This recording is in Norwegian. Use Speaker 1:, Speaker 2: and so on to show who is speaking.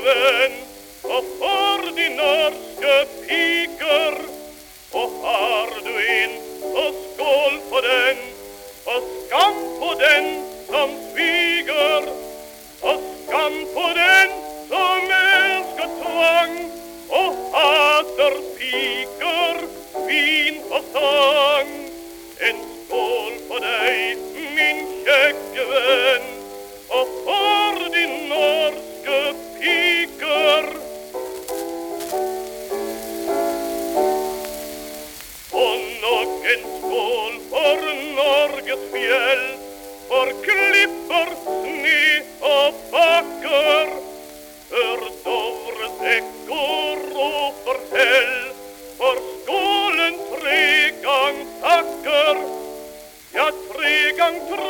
Speaker 1: venn, og for de norske piker. Og har du en, så skål på den, og skam på den som sviger, og skam på den som elsker tvang, og hater piker, vin og sang. En skål på deg, min kjekke venn, og for de norske piker. Og nok en skål for Norges fjell, for klipper, snø og bakker. Hør Dovres ekko roper hell, for skålen 3 gang takker. Ja, 3 gang